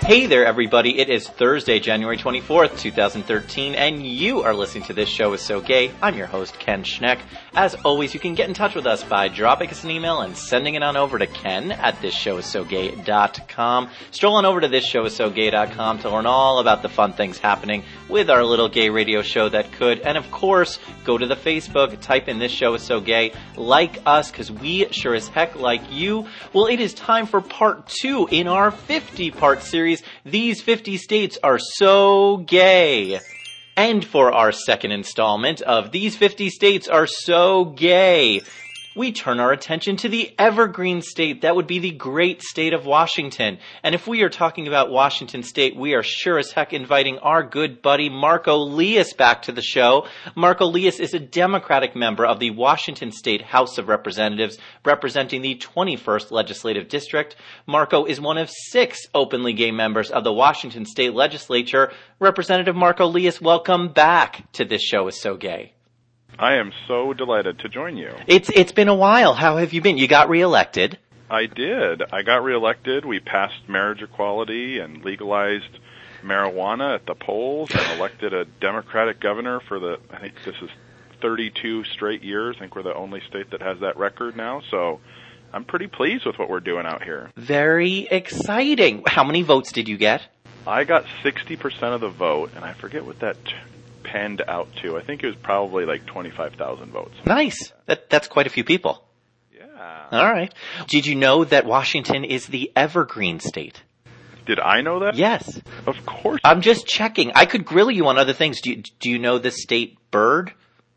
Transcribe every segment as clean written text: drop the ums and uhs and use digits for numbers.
Hey there, everybody. It is Thursday, January 24th, 2013, and you are listening to This Show Is So Gay. I'm your host, Ken Schneck. As always, you can get in touch with us by dropping us an email and sending it on over to Ken at thisshowissogay.com. Stroll on over to thisshowissogay.com to learn all about the fun things happening with our little gay radio show that could. And of course, go to the Facebook, type in This Show Is So Gay, like us, because we sure as heck like you. Well, it is time for part 2 in our 50-part series, These 50 States Are So Gay. And for our second installment of These 50 States Are So Gay, we turn our attention to the evergreen state. That would be the great state of Washington. And if we are talking about Washington State, we are sure as heck inviting our good buddy Marco Lias back to the show. Marco Lias is a Democratic member of the Washington State House of Representatives, representing the 21st Legislative District. Marco is one of 6 openly gay members of the Washington State Legislature. Representative Marco Lias, welcome back to This Show Is So Gay. I am so delighted to join you. It's been a while. How have you been? You got reelected. I did. I got reelected. We passed marriage equality and legalized marijuana at the polls and elected a Democratic governor for I think this is 32 straight years. I think we're the only state that has that record now. So I'm pretty pleased with what we're doing out here. Very exciting. How many votes did you get? I got 60% of the vote, and I forget what that panned out to. I think it was probably like 25,000 votes. Nice. That's quite a few people. Yeah. All right. Did you know that Washington is the evergreen state? Did I know that? Yes. Of course. I'm just checking. I could grill you on other things. Do you know the state bird?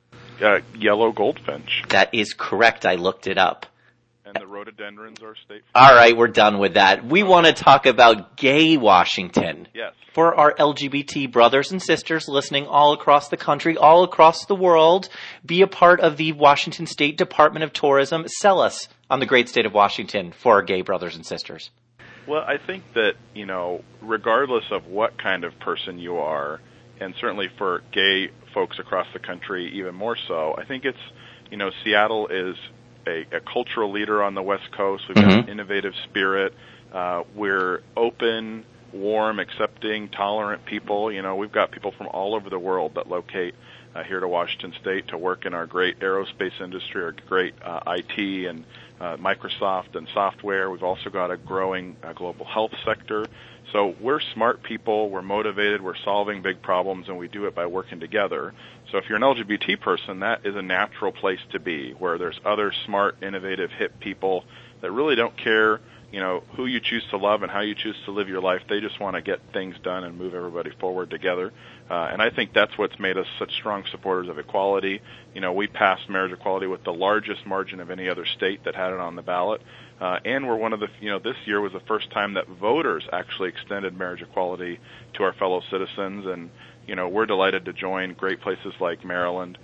Yellow goldfinch. That is correct. I looked it up. And the rhododendrons are state. All right, we're done with that. We want to talk about gay Washington. Yes. For our LGBT brothers and sisters listening all across the country, all across the world, be a part of the Washington State Department of Tourism. Sell us on the great state of Washington for our gay brothers and sisters. Well, I think that, regardless of what kind of person you are, and certainly for gay folks across the country even more so, I think it's, Seattle is a cultural leader on the West Coast. We've got an innovative spirit. We're open, warm, accepting, tolerant people. We've got people from all over the world that locate here to Washington State to work in our great aerospace industry, our great IT and Microsoft and software. We've also got a growing global health sector. So we're smart people, we're motivated, we're solving big problems, and we do it by working together. So if you're an LGBT person, that is a natural place to be, where there's other smart, innovative, hip people that really don't care, who you choose to love and how you choose to live your life. They just want to get things done and move everybody forward together. And I think that's what's made us such strong supporters of equality. We passed marriage equality with the largest margin of any other state that had it on the ballot. And we're one of the, this year was the first time that voters actually extended marriage equality to our fellow citizens. And, we're delighted to join great places like Maryland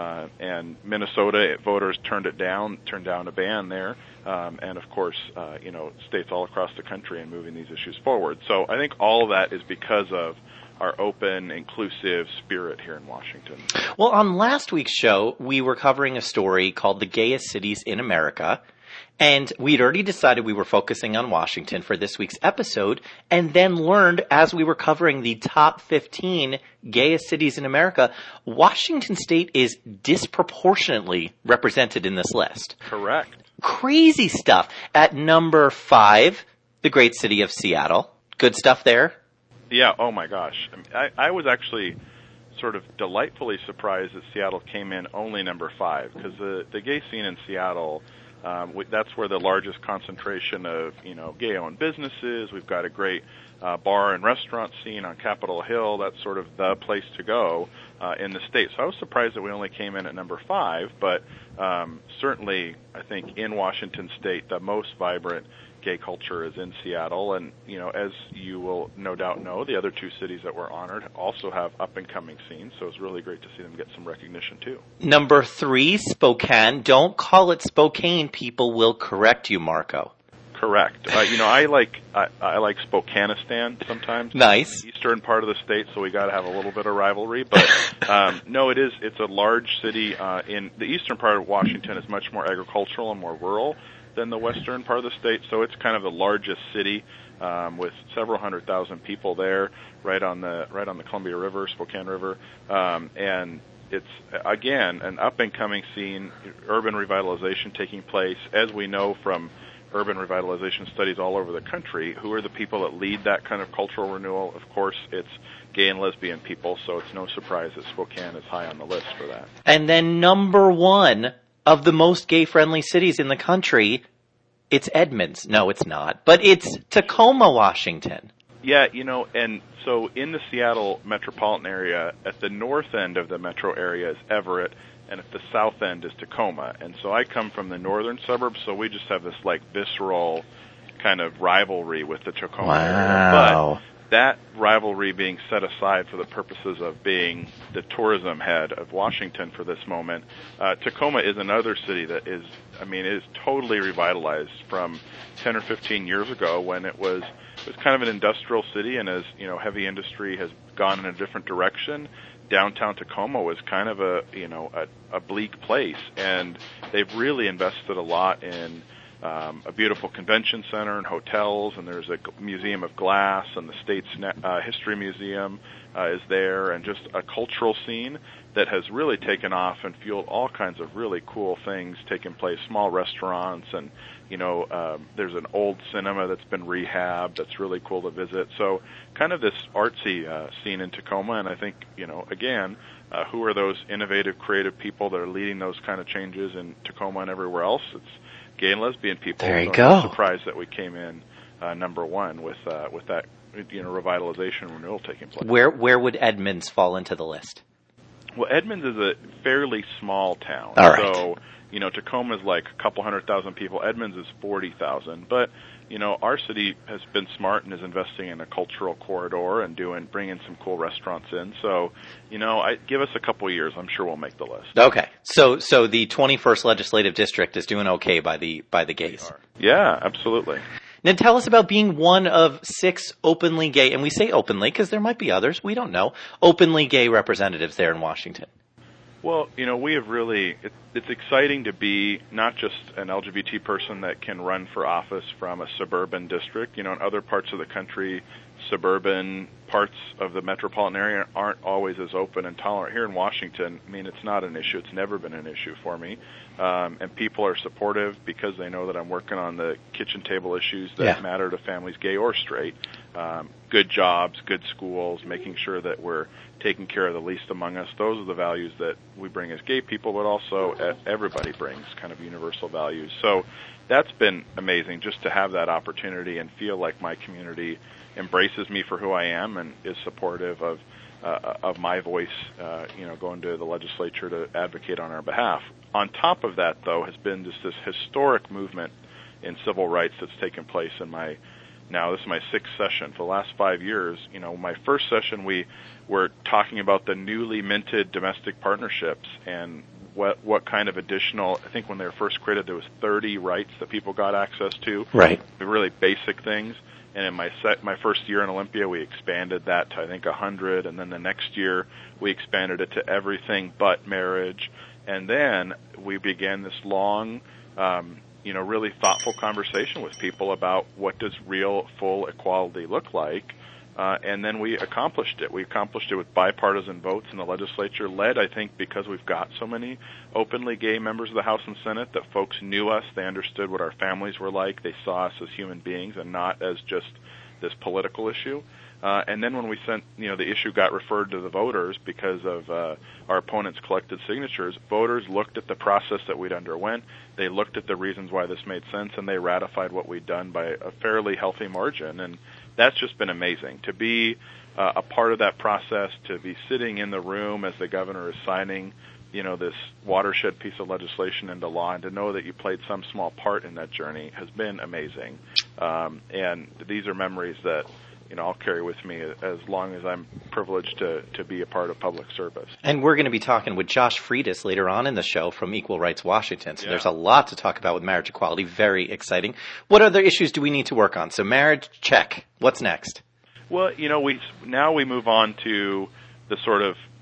and Minnesota. Voters turned down a ban there. And, of course, states all across the country and moving these issues forward. So I think all of that is because of our open, inclusive spirit here in Washington. Well, on last week's show, we were covering a story called The Gayest Cities in America. And we'd already decided we were focusing on Washington for this week's episode, and then learned as we were covering the top 15 gayest cities in America, Washington State is disproportionately represented in this list. Correct. Crazy stuff. At number 5, the great city of Seattle. Good stuff there? Yeah, oh my gosh. I was actually sort of delightfully surprised that Seattle came in only number 5, because the gay scene in Seattle, that's where the largest concentration of, gay-owned businesses. We've got a great bar and restaurant scene on Capitol Hill. That's sort of the place to go in the state. So I was surprised that we only came in at number 5, but certainly I think in Washington State the most vibrant gay culture is in Seattle, and as you will no doubt know, the other 2 cities that were honored also have up-and-coming scenes, so it's really great to see them get some recognition too. Number 3, Spokane. Don't call it Spokane. People will correct you, Marco. Correct. I like Spokanistan sometimes. Nice. The eastern part of the state, so we got to have a little bit of rivalry. But no, it's a large city. In the eastern part of Washington is much more agricultural and more rural. than the western part of the state, so it's kind of the largest city with several 100,000 people there, right on the Columbia River, Spokane River, and it's again an up and coming scene, urban revitalization taking place. As we know from urban revitalization studies all over the country, who are the people that lead that kind of cultural renewal? Of course, it's gay and lesbian people, so it's no surprise that Spokane is high on the list for that. And then number one of the most gay-friendly cities in the country, it's Edmonds. No, it's not. But it's Tacoma, Washington. Yeah, and so in the Seattle metropolitan area, at the north end of the metro area is Everett, and at the south end is Tacoma. And so I come from the northern suburbs, so we just have this visceral kind of rivalry with the Tacoma area. But that rivalry being set aside for the purposes of being the tourism head of Washington for this moment, Tacoma is another city that is totally revitalized from 10 or 15 years ago when it was kind of an industrial city, and as heavy industry has gone in a different direction, downtown Tacoma was kind of a bleak place, and they've really invested a lot in a beautiful convention center and hotels, and there's a museum of glass, and the state's history museum is there, and just a cultural scene that has really taken off and fueled all kinds of really cool things taking place, small restaurants, and there's an old cinema that's been rehabbed that's really cool to visit. So kind of this artsy scene in Tacoma, and I think, again, who are those innovative, creative people that are leading those kind of changes in Tacoma and everywhere else? It's gay and lesbian people. There you go. I'm surprised that we came in number one with that revitalization and renewal taking place. Where would Edmonds fall into the list? Well, Edmonds is a fairly small town. All right. So, Tacoma is like a couple 100,000 people. Edmonds is 40,000. But, our city has been smart and is investing in a cultural corridor and bringing some cool restaurants in. So, give us a couple of years. I'm sure we'll make the list. Okay. So the 21st legislative district is doing okay by the gays. Yeah, absolutely. Now tell us about being one of 6 openly gay, and we say openly because there might be others, we don't know, openly gay representatives there in Washington. Well, we have really, it's exciting to be not just an LGBT person that can run for office from a suburban district. In other parts of the country, suburban parts of the metropolitan area aren't always as open and tolerant. Here in Washington, it's not an issue. It's never been an issue for me. And people are supportive because they know that I'm working on the kitchen table issues that matter to families, gay or straight. Good jobs, good schools, making sure that we're taking care of the least among us. Those are the values that we bring as gay people, but also everybody brings kind of universal values. So that's been amazing just to have that opportunity and feel like my community embraces me for who I am and is supportive of my voice, going to the legislature to advocate on our behalf. On top of that, though, has been just this historic movement in civil rights that's taken place in this is my 6th session. For the last 5 years, my first session we were talking about the newly minted domestic partnerships and what kind of additional, I think when they were first created, there was 30 rights that people got access to. Right. The really basic things. And in my first year in Olympia, we expanded that to, I think, 100. And then the next year, we expanded it to everything but marriage. And then we began this long, really thoughtful conversation with people about what does real, full equality look like. And then we accomplished it. We accomplished it with bipartisan votes in the legislature, led, I think, because we've got so many openly gay members of the House and Senate that folks knew us. They understood what our families were like. They saw us as human beings and not as just this political issue. And then when we sent, the issue got referred to the voters because of our opponents' collected signatures, voters looked at the process that we'd underwent. They looked at the reasons why this made sense, and they ratified what we'd done by a fairly healthy margin. And that's just been amazing to be a part of that process, to be sitting in the room as the governor is signing, this watershed piece of legislation into law, and to know that you played some small part in that journey has been amazing. And these are memories that I'll carry with me as long as I'm privileged to be a part of public service. And we're going to be talking with Josh Freitas later on in the show from Equal Rights Washington. So there's a lot to talk about with marriage equality. Very exciting. What other issues do we need to work on? So marriage, check. What's next? Well, we move on to the sort of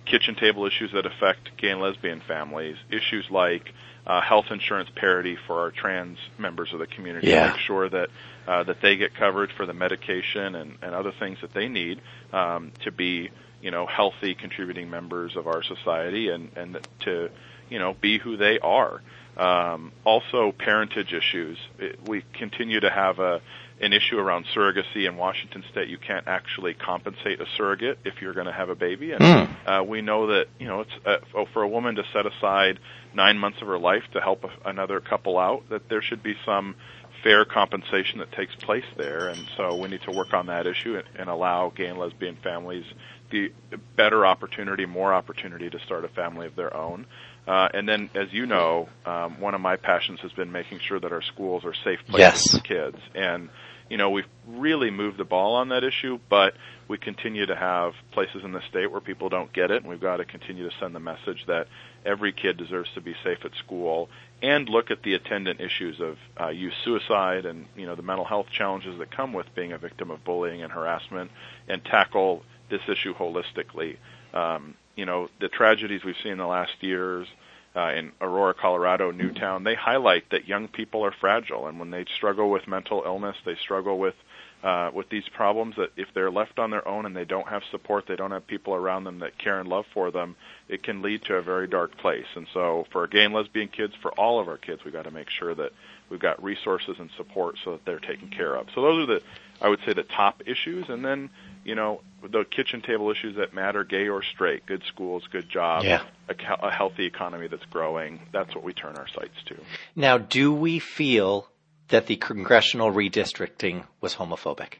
kitchen table issues that affect gay and lesbian families, issues like health insurance parity for our trans members of the community, to make sure that that they get coverage for the medication and other things that they need to be, healthy, contributing members of our society and to, be who they are. Also, parentage issues. We continue to have an issue around surrogacy in Washington State. You can't actually compensate a surrogate if you're going to have a baby, and we know that it's for a woman to set aside 9 months of her life to help another couple out, that there should be some fair compensation that takes place there, and so we need to work on that issue and allow gay and lesbian families the better opportunity, more opportunity to start a family of their own. And then, as you know, one of my passions has been making sure that our schools are safe places for kids. And, we've really moved the ball on that issue, but we continue to have places in the state where people don't get it, and we've got to continue to send the message that every kid deserves to be safe at school and look at the attendant issues of youth suicide and, the mental health challenges that come with being a victim of bullying and harassment and tackle this issue holistically. The tragedies we've seen in the last years in Aurora, Colorado, Newtown, they highlight that young people are fragile, and when they struggle with mental illness, they struggle with these problems, that if they're left on their own and they don't have support, they don't have people around them that care and love for them, it can lead to a very dark place. And so for gay and lesbian kids, for all of our kids, we've got to make sure that we've got resources and support so that they're taken care of. So those are I would say, the top issues. And then, the kitchen table issues that matter, gay or straight, good schools, good jobs, a healthy economy that's growing. That's what we turn our sights to. Now, do we feel that the congressional redistricting was homophobic?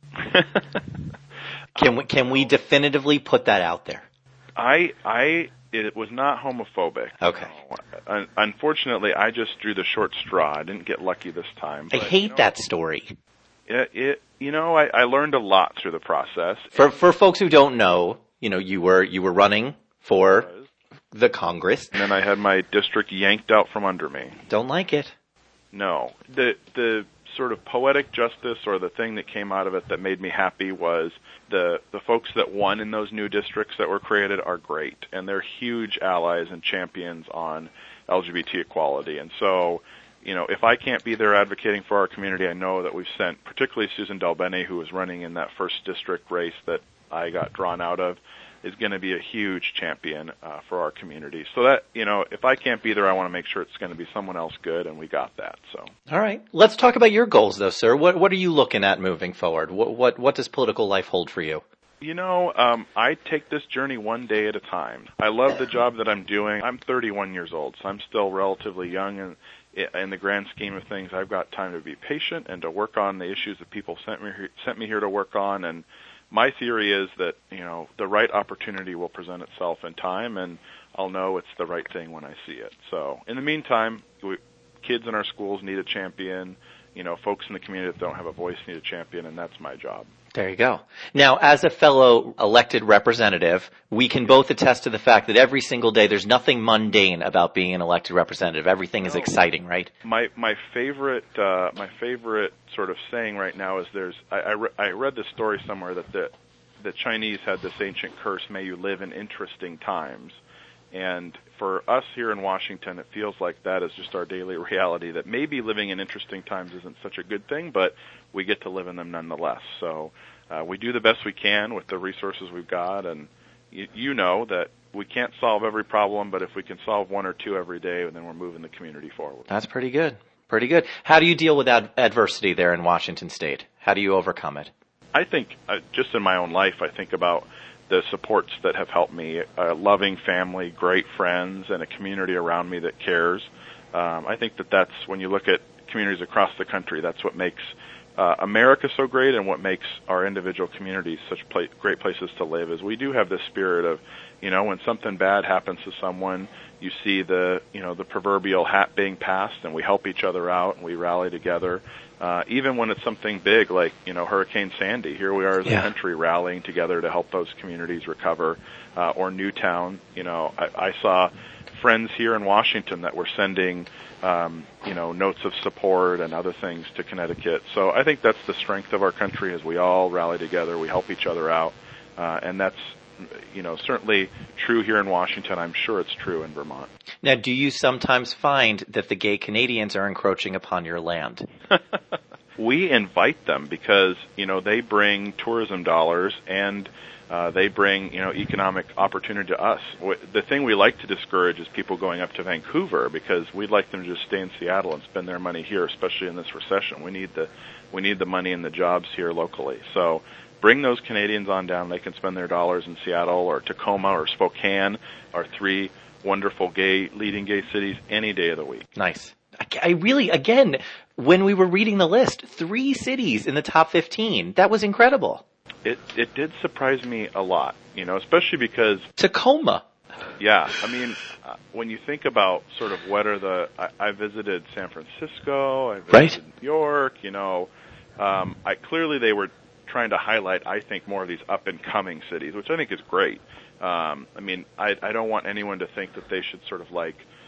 Can we definitively put that out there? It was not homophobic. Okay. No. Unfortunately, I just drew the short straw. I didn't get lucky this time. I hate that story. I learned a lot through the process. For folks who don't know, you were running for the Congress. And then I had my district yanked out from under me. Don't like it. No. The sort of poetic justice, or the thing that came out of it that made me happy, was the folks that won in those new districts that were created are great, and they're huge allies and champions on LGBT equality. And so, if I can't be there advocating for our community, I know that we've sent, particularly Susan Delbene, who was running in that first district race that I got drawn out of, is going to be a huge champion for our community. So that, if I can't be there, I want to make sure it's going to be someone else good, and we got that. So. All right. Let's talk about your goals, though, sir. What are you looking at moving forward? What does political life hold for you? I take this journey one day at a time. I love the job that I'm doing. I'm 31 years old, so I'm still relatively young, and in the grand scheme of things, I've got time to be patient and to work on the issues that people sent me here to work on. And my theory is that, the right opportunity will present itself in time, and I'll know it's the right thing when I see it. So in the meantime, kids in our schools need a champion. Folks in the community that don't have a voice need a champion, and that's my job. There you go. Now, as a fellow elected representative, we can both attest to the fact that every single day there's nothing mundane about being an elected representative. Everything is exciting, right? My favorite sort of saying right now is I read this story somewhere that the Chinese had this ancient curse, "May you live in interesting times." And for us here in Washington, it feels like that is just our daily reality, that maybe living in interesting times isn't such a good thing, but we get to live in them nonetheless. So we do the best we can with the resources we've got, and you know that we can't solve every problem, but if we can solve one or two every day, then we're moving the community forward. That's pretty good. Pretty good. How do you deal with adversity there in Washington State? How do you overcome it? I think just in my own life, I think about the supports that have helped me, a loving family, great friends, and a community around me that cares. I think that's, when you look at communities across the country, that's what makes America so great, and what makes our individual communities such great places to live, is we do have this spirit of, when something bad happens to someone, you see the proverbial hat being passed, and we help each other out, and we rally together. Even when it's something big like, Hurricane Sandy, here we are as a country rallying together to help those communities recover. Or Newtown, I saw friends here in Washington that were sending, notes of support and other things to Connecticut. So I think that's the strength of our country, is we all rally together, we help each other out, and that's, certainly true here in Washington. I'm sure it's true in Vermont. Now, do you sometimes find that the gay Canadians are encroaching upon your land? We invite them because, they bring tourism dollars and they bring, economic opportunity to us. The thing we like to discourage is people going up to Vancouver because we'd like them to just stay in Seattle and spend their money here, especially in this recession. We need the money and the jobs here locally. So bring those Canadians on down. They can spend their dollars in Seattle or Tacoma or Spokane, our 3 wonderful leading gay cities, any day of the week. Nice. I really, again, when we were reading the list, 3 cities in the top 15. That was incredible. It did surprise me a lot, especially because Tacoma. Yeah, when you think about sort of what are I visited San Francisco, I visited New York, clearly they were trying to highlight, I think, more of these up-and-coming cities, which I think is great. I don't want anyone to think that they should sort of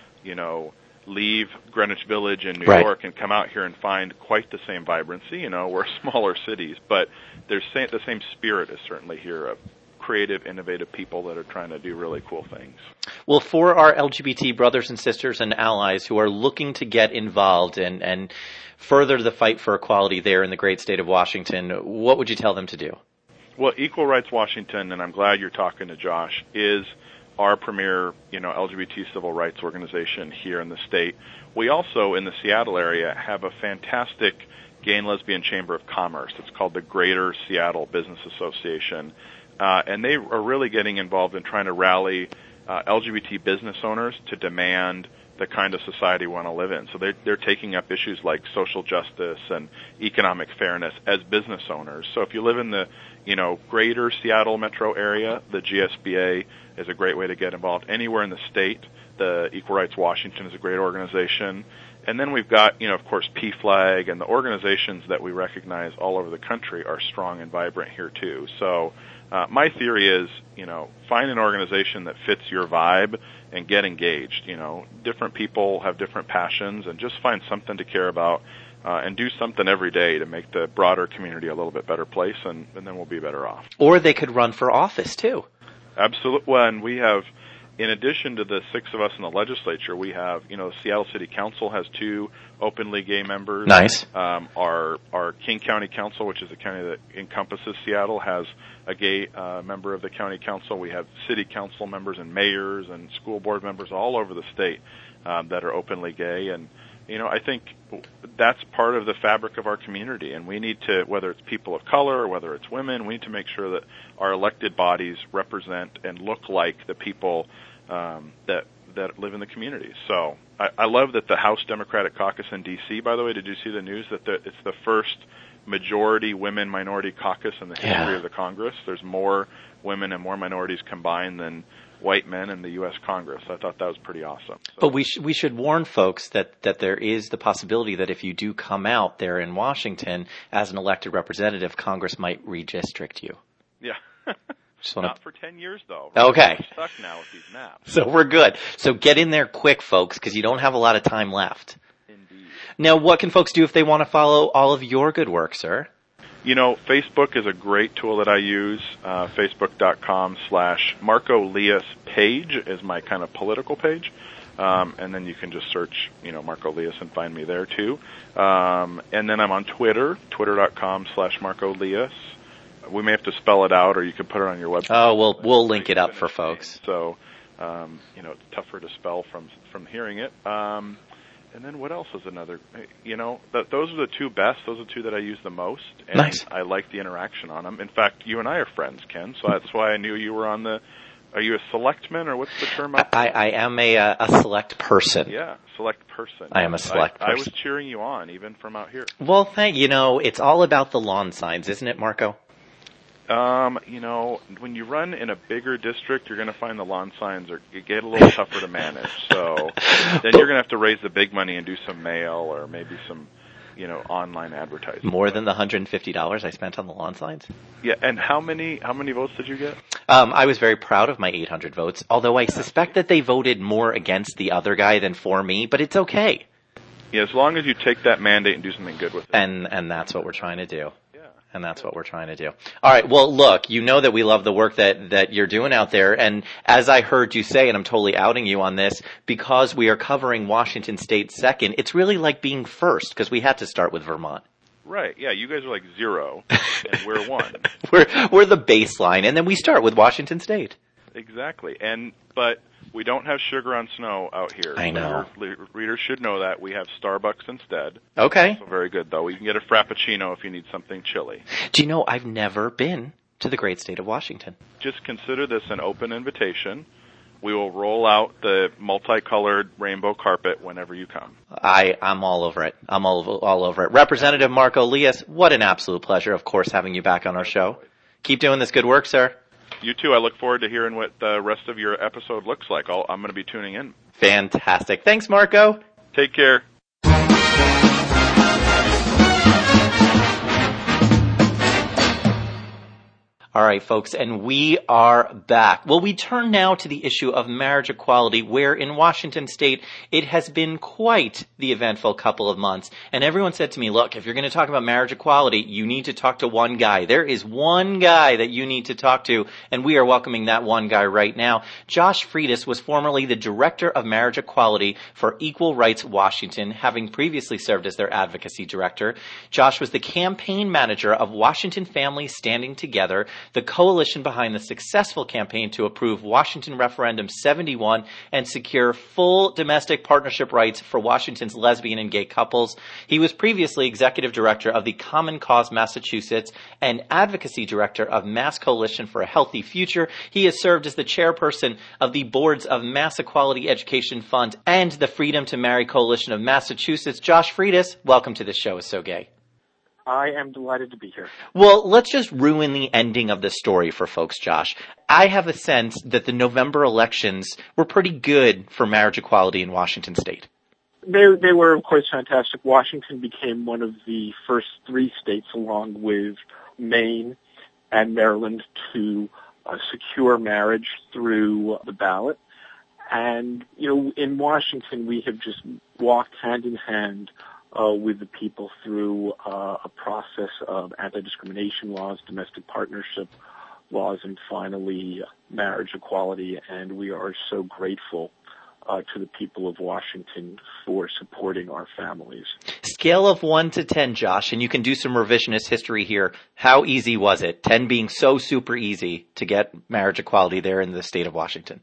leave Greenwich Village in New York and come out here and find quite the same vibrancy. We're smaller cities, but the same spirit is certainly here of creative, innovative people that are trying to do really cool things. Well, for our LGBT brothers and sisters and allies who are looking to get involved and further the fight for equality there in the great state of Washington, what would you tell them to do? Well, Equal Rights Washington, and I'm glad you're talking to Josh, is our premier, LGBT civil rights organization here in the state. We also, in the Seattle area, have a fantastic gay and lesbian chamber of commerce. It's called the Greater Seattle Business Association. And they are really getting involved in trying to rally LGBT business owners to demand the kind of society we want to live in. So they're taking up issues like social justice and economic fairness as business owners. So if you live in the, greater Seattle metro area, the GSBA is a great way to get involved. Anywhere in the state, the Equal Rights Washington is a great organization. And then we've got, of course, PFLAG, and the organizations that we recognize all over the country are strong and vibrant here too. So my theory is, find an organization that fits your vibe and get engaged. Different people have different passions, and just find something to care about and do something every day to make the broader community a little bit better place, and then we'll be better off. Or they could run for office too. Absolutely. Well, and we have, in addition to the 6 of us in the legislature, we have, Seattle City Council has 2 openly gay members. Nice. Our King County Council, which is the county that encompasses Seattle, has a gay member of the county council. We have city council members and mayors and school board members all over the state that are openly gay. And, I think that's part of the fabric of our community. And we need to, whether it's people of color or whether it's women, we need to make sure that our elected bodies represent and look like the people that live in the community. So I love that the House Democratic Caucus in D.C., by the way, did you see the news that it's the first majority women minority caucus in the history of the Congress? There's more women and more minorities combined than white men in the U.S. Congress. I thought that was pretty awesome. So. But we should warn folks that there is the possibility that if you do come out there in Washington as an elected representative, Congress might redistrict you. Yeah. Not for 10 years, though. Okay. We're stuck now with these maps. So we're good. So get in there quick, folks, because you don't have a lot of time left. Indeed. Now, what can folks do if they want to follow all of your good work, sir? Facebook is a great tool that I use. Facebook.com/Marco Lias page is my kind of political page. And then you can just search, Marco Lias and find me there too. And then I'm on Twitter, Twitter.com/Marco Lias. We may have to spell it out, or you can put it on your website. Oh, we'll link it up for folks. So, it's tougher to spell from hearing it. And then what else is another? Those are the 2 best. Those are the 2 that I use the most. And nice. I like the interaction on them. In fact, you and I are friends, Ken. So that's why I knew you were on the. Are you a selectman, or what's the term? I am a select person. Yeah, select person. I am a select person. I was cheering you on, even from out here. Well, it's all about the lawn signs, isn't it, Marco? When you run in a bigger district, you're going to find the lawn signs get a little tougher to manage. So then you're going to have to raise the big money and do some mail or maybe some, online advertising. More than the $150 I spent on the lawn signs? Yeah, and how many votes did you get? I was very proud of my 800 votes, although I suspect that they voted more against the other guy than for me, but it's okay. Yeah, as long as you take that mandate and do something good with it. And that's what we're trying to do. Yeah. And that's what we're trying to do. All right. Well, look, you know that we love the work that you're doing out there. And as I heard you say, and I'm totally outing you on this, because we are covering Washington State second, it's really like being first because we had to start with Vermont. Right. Yeah. You guys are like 0 and we're 1. We're the baseline. And then we start with Washington State. Exactly. But we don't have sugar on snow out here. I know. Your readers should know that. We have Starbucks instead. Okay. So very good, though. You can get a Frappuccino if you need something chilly. Do you know, I've never been to the great state of Washington. Just consider this an open invitation. We will roll out the multicolored rainbow carpet whenever you come. I'm all over it. I'm all over it. Representative Marco Elias, what an absolute pleasure, of course, having you back on our show. Keep doing this good work, sir. You too. I look forward to hearing what the rest of your episode looks like. I'm going to be tuning in. Fantastic. Thanks, Marco. Take care. All right, folks, and we are back. Well, we turn now to the issue of marriage equality, where in Washington State, it has been quite the eventful couple of months. And everyone said to me, look, if you're going to talk about marriage equality, you need to talk to one guy. There is one guy that you need to talk to, and we are welcoming that one guy right now. Josh Freitas was formerly the Director of Marriage Equality for Equal Rights Washington, having previously served as their advocacy director. Josh was the campaign manager of Washington Families Standing Together, the coalition behind the successful campaign to approve Washington Referendum 71 and secure full domestic partnership rights for Washington's lesbian and gay couples. He was previously executive director of the Common Cause Massachusetts and advocacy director of Mass Coalition for a Healthy Future. He has served as the chairperson of the boards of Mass Equality Education Fund and the Freedom to Marry Coalition of Massachusetts. Josh Freitas, welcome to the show is So Gay. I am delighted to be here. Well, let's just ruin the ending of the story for folks, Josh. I have a sense that the November elections were pretty good for marriage equality in Washington State. They were, of course, fantastic. Washington became one of the first 3 states, along with Maine and Maryland, to secure marriage through the ballot. And, in Washington, we have just walked hand in hand with the people through a process of anti-discrimination laws, domestic partnership laws, and finally marriage equality. And we are so grateful to the people of Washington for supporting our families. Scale of 1 to 10, Josh, and you can do some revisionist history here. How easy was it? 10 being so super easy to get marriage equality there in the state of Washington.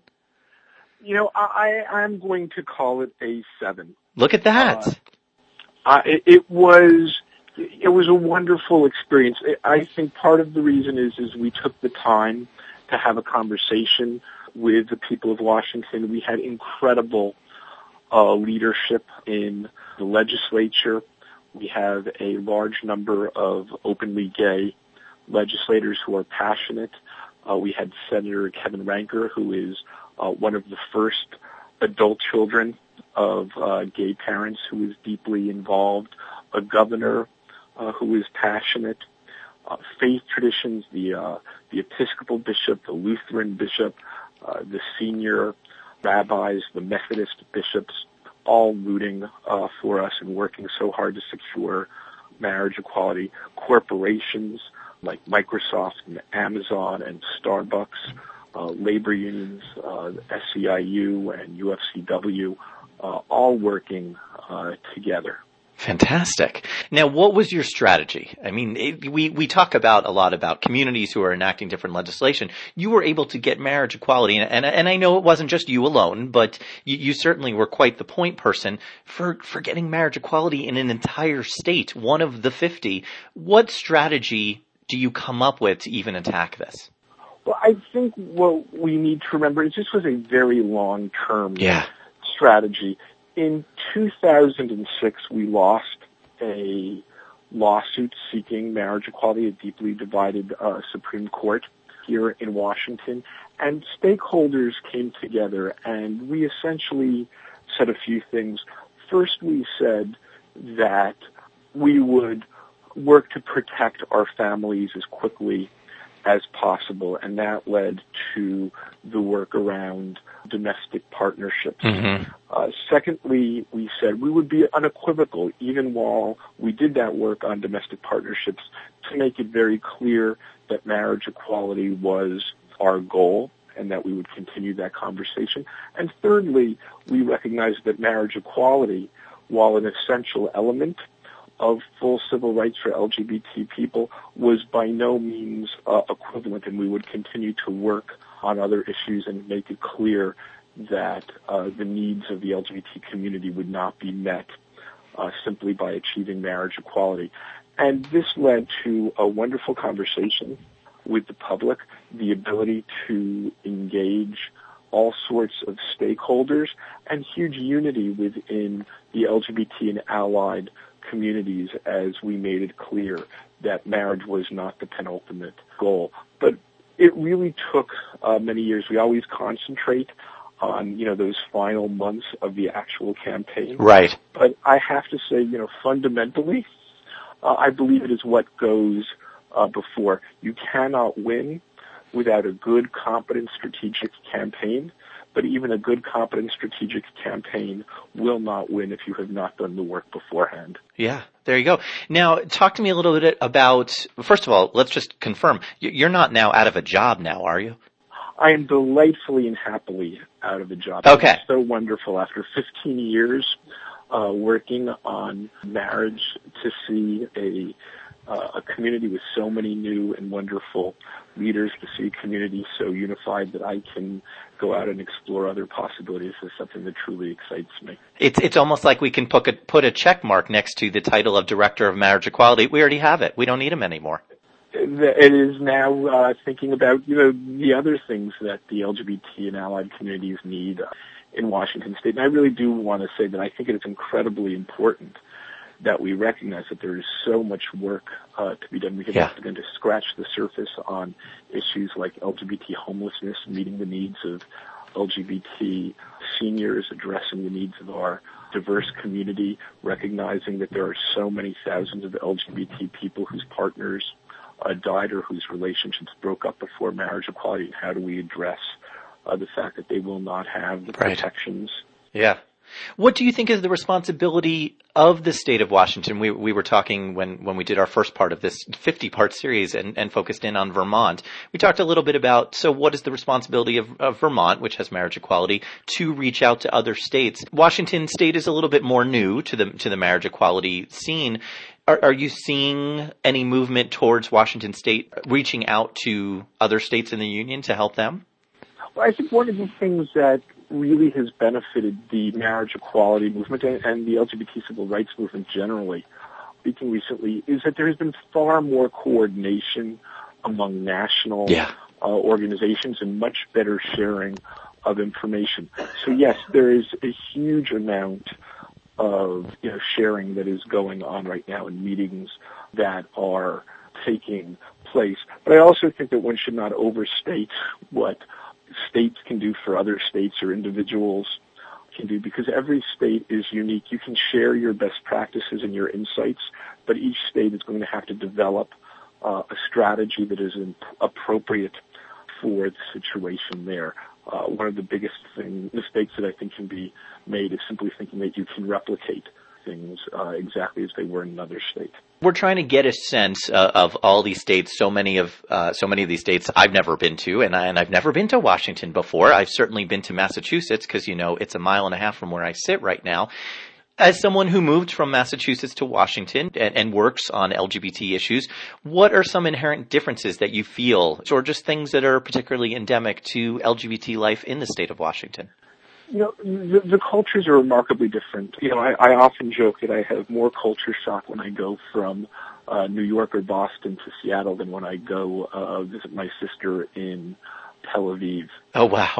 I'm going to call it a 7. Look at that. It was a wonderful experience. I think part of the reason is we took the time to have a conversation with the people of Washington. We had incredible leadership in the legislature. We have a large number of openly gay legislators who are passionate. We had Senator Kevin Ranker, who is one of the first adult children of gay parents, who is deeply involved, a governor who is passionate, faith traditions, the Episcopal bishop, the Lutheran bishop, the senior rabbis, the Methodist bishops, all rooting for us and working so hard to secure marriage equality. Corporations like Microsoft and Amazon and Starbucks, labor unions, SEIU and UFCW, all working together. Fantastic. Now, what was your strategy? I mean, we talk a lot about communities who are enacting different legislation. You were able to get marriage equality, and I know it wasn't just you alone, but you certainly were quite the point person for getting marriage equality in an entire state, one of the 50. What strategy do you come up with to even attack this? Well, I think what we need to remember is this was a very long-term strategy. In 2006, we lost a lawsuit seeking marriage equality, a deeply divided Supreme Court here in Washington, and stakeholders came together, and we essentially said a few things. First, we said that we would work to protect our families as quickly as possible, and that led to the work around domestic partnerships. Mm-hmm. Secondly, we said we would be unequivocal, even while we did that work on domestic partnerships, to make it very clear that marriage equality was our goal and that we would continue that conversation. And thirdly, we recognized that marriage equality, while an essential element of full civil rights for LGBT people, was by no means equivalent, and we would continue to work on other issues and make it clear that the needs of the LGBT community would not be met simply by achieving marriage equality. And this led to a wonderful conversation with the public, the ability to engage all sorts of stakeholders, and huge unity within the LGBT and allied communities as we made it clear that marriage was not the penultimate goal. But it really took many years. We always concentrate on, those final months of the actual campaign. Right. But I have to say, fundamentally, I believe it is what goes before. You cannot win without a good, competent, strategic campaign, but even a good, competent, strategic campaign will not win if you have not done the work beforehand. Yeah, there you go. Now, talk to me a little bit about, first of all, let's just confirm, you're not now out of a job now, are you? I am delightfully and happily out of a job. Okay. It's so wonderful after 15 years working on marriage to see a community with so many new and wonderful leaders, to see a community so unified that I can go out and explore other possibilities is something that truly excites me. It's almost like we can put a check mark next to the title of Director of Marriage Equality. We already have it. We don't need him anymore. It is now thinking about, the other things that the LGBT and allied communities need in Washington State. And I really do want to say that I think it is incredibly important that we recognize that there is so much work to be done. We have begun to scratch the surface on issues like LGBT homelessness, meeting the needs of LGBT seniors, addressing the needs of our diverse community, recognizing that there are so many thousands of LGBT people whose partners died or whose relationships broke up before marriage equality, and how do we address the fact that they will not have the protections. Yeah. What do you think is the responsibility of the state of Washington? We were talking when we did our first part of this 50-part series and focused in on Vermont. We talked a little bit about, so what is the responsibility of Vermont, which has marriage equality, to reach out to other states? Washington State is a little bit more new to the marriage equality scene. Are you seeing any movement towards Washington State reaching out to other states in the union to help them? Well, I think one of the things that really has benefited the marriage equality movement and the LGBT civil rights movement generally, speaking recently, is that there has been far more coordination among national organizations and much better sharing of information. So yes, there is a huge amount of sharing that is going on right now in meetings that are taking place. But I also think that one should not overstate what states can do for other states or individuals can do, because every state is unique. You can share your best practices and your insights, but each state is going to have to develop a strategy that is appropriate for the situation there. One of the biggest mistakes that I think can be made is simply thinking that you can replicate things exactly as they were in another state. We're trying to get a sense of all these states. So many of these states I've never been to, and I've never been to Washington before. I've certainly been to Massachusetts because it's a mile and a half from where I sit right now. As someone who moved from Massachusetts to Washington and works on LGBT issues, what are some inherent differences that you feel, or just things that are particularly endemic to LGBT life in the state of Washington? The cultures are remarkably different. I often joke that I have more culture shock when I go from New York or Boston to Seattle than when I go visit my sister in Tel Aviv. Oh, wow.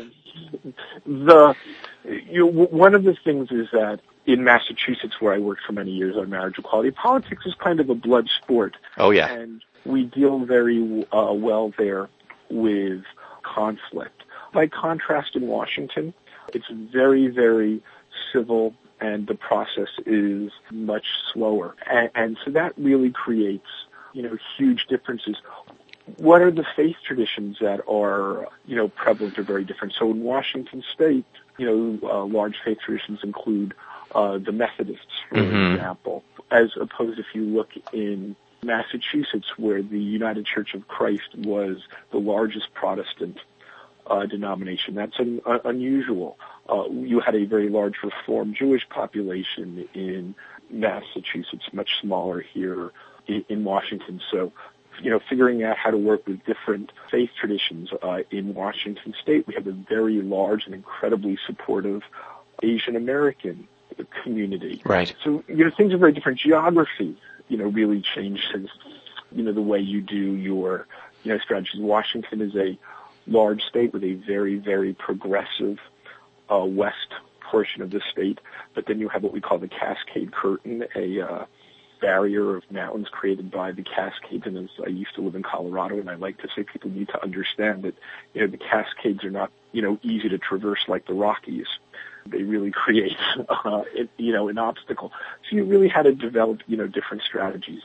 One of the things is that in Massachusetts, where I worked for many years on marriage equality, politics is kind of a blood sport. Oh, yeah. And we deal very well there with conflict. By contrast, in Washington, it's very, very civil, and the process is much slower. And so that really creates, huge differences. what are the faith traditions that are, prevalent or very different? So in Washington State, large faith traditions include the Methodists, for example, as opposed if you look in Massachusetts, where the United Church of Christ was the largest Protestant denomination. That's unusual. You had a very large Reformed Jewish population in Massachusetts, much smaller here in Washington. So, figuring out how to work with different faith traditions. In Washington State, we have a very large and incredibly supportive Asian American community. Right. So, things are very different. Geography, really changes, the way you do your, strategies. Washington is a large state with a very, very progressive west portion of the state, but then you have what we call the Cascade Curtain, a barrier of mountains created by the Cascades. And as I used to live in Colorado, and I like to say people need to understand that, the Cascades are not, easy to traverse like the Rockies. They really create, an obstacle. So you really had to develop, different strategies,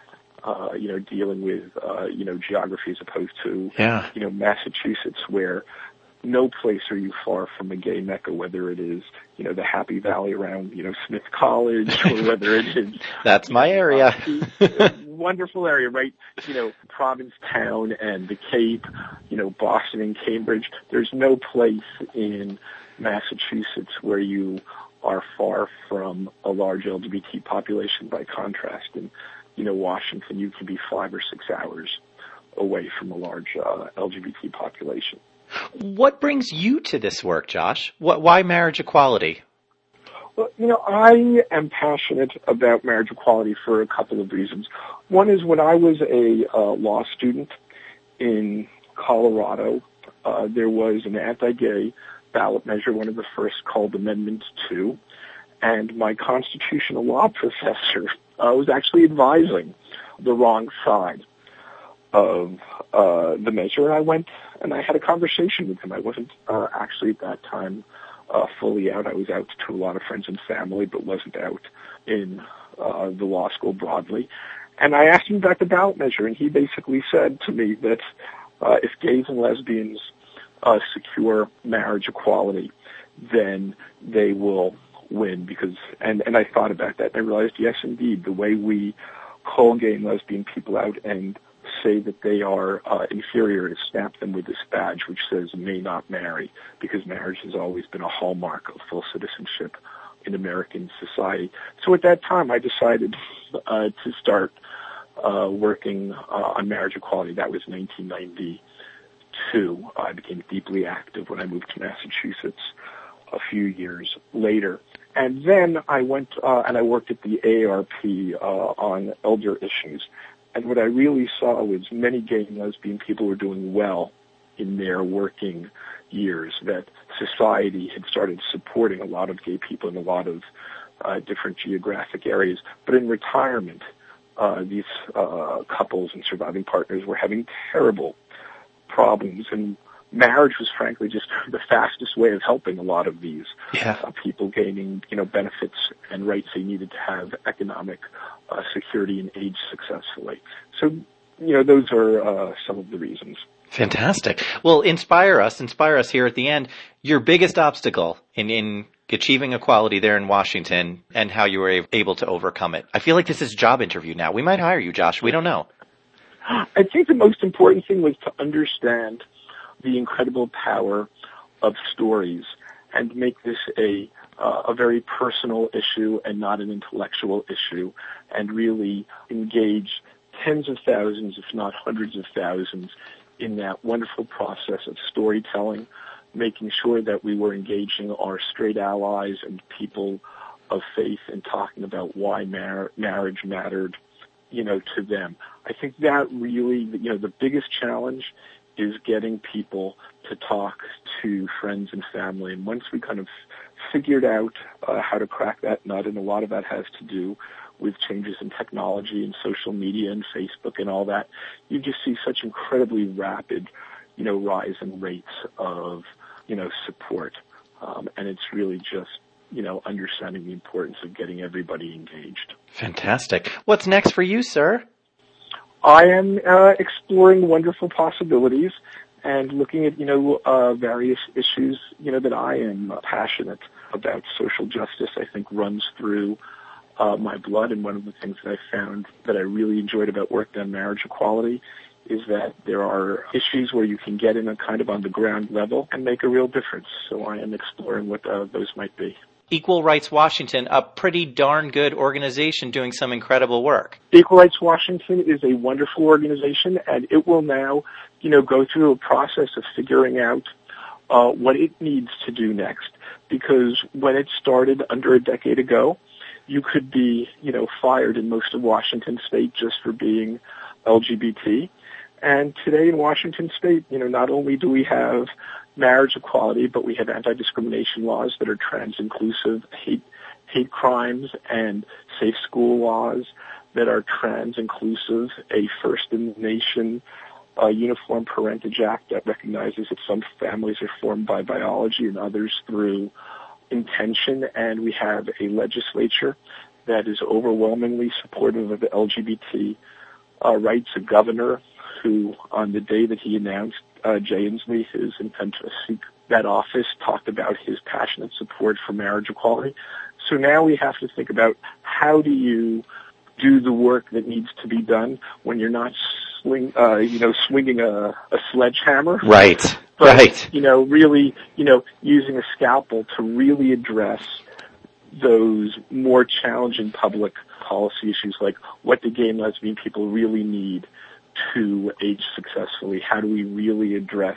dealing with, geography as opposed to, Massachusetts, where no place are you far from a gay mecca, whether it is, the Happy Valley around, Smith College, or whether it is... That's my area. Wonderful area, right? Provincetown and the Cape, Boston and Cambridge. There's no place in Massachusetts where you are far from a large LGBT population. By contrast, in, Washington, you can be 5 or 6 hours away from a large LGBT population. What brings you to this work, Josh? Why marriage equality? Well, I am passionate about marriage equality for a couple of reasons. One is when I was a law student in Colorado, there was an anti-gay ballot measure, one of the first, called Amendment 2, and my constitutional law professor was actually advising the wrong side of the measure, and I went and I had a conversation with him. I wasn't actually at that time fully out. I was out to a lot of friends and family, but wasn't out in the law school broadly. And I asked him about the ballot measure, and he basically said to me that if gays and lesbians secure marriage equality, then they will win. And I thought about that, and I realized, yes, indeed, the way we call gay and lesbian people out and say that they are inferior is stamp them with this badge which says may not marry, because marriage has always been a hallmark of full citizenship in American society. So at that time I decided to start working on marriage equality. That was 1992. I became deeply active when I moved to Massachusetts a few years later. And then I went and I worked at the AARP on elder issues. And what I really saw was many gay and lesbian people were doing well in their working years, that society had started supporting a lot of gay people in a lot of different geographic areas. But in retirement, these couples and surviving partners were having terrible problems, and marriage was frankly just the fastest way of helping a lot of these people gaining, benefits and rights they needed to have economic security and age successfully. So, those are some of the reasons. Fantastic. Well, inspire us here at the end. Your biggest obstacle in achieving equality there in Washington, and how you were able to overcome it. I feel like this is a job interview now. We might hire you, Josh. We don't know. I think the most important thing was to understand the incredible power of stories and make this a very personal issue and not an intellectual issue, and really engage tens of thousands, if not hundreds of thousands, in that wonderful process of storytelling, making sure that we were engaging our straight allies and people of faith and talking about why marriage mattered, to them. I think that really, the biggest challenge is getting people to talk to friends and family. And once we kind of figured out how to crack that nut, and a lot of that has to do with changes in technology and social media and Facebook and all that, you just see such incredibly rapid, rise in rates of, support. And it's really just, understanding the importance of getting everybody engaged. Fantastic. What's next for you, sir? I am exploring wonderful possibilities and looking at, various issues, that I am passionate about. Social justice, I think, runs through my blood, and one of the things that I found that I really enjoyed about working on marriage equality is that there are issues where you can get in a kind of on the ground level and make a real difference. So I am exploring what those might be. Equal Rights Washington, a pretty darn good organization doing some incredible work. Equal Rights Washington is a wonderful organization, and it will now, go through a process of figuring out what it needs to do next. Because when it started under a decade ago, you could be, fired in most of Washington state just for being LGBT. And today in Washington state, not only do we have marriage equality, but we have anti-discrimination laws that are trans-inclusive, hate crimes, and safe school laws that are trans-inclusive, a first-in-the-nation Uniform Parentage Act that recognizes that some families are formed by biology and others through intention, and we have a legislature that is overwhelmingly supportive of the LGBT rights. A governor who, on the day that he announced Jay Inslee, his intent to seek that office, talked about his passionate support for marriage equality. So now we have to think about how do you do the work that needs to be done when you're not swinging a sledgehammer. Right. But, right. Really, using a scalpel to really address those more challenging public policy issues like what do gay and lesbian people really need to age successfully? How do we really address,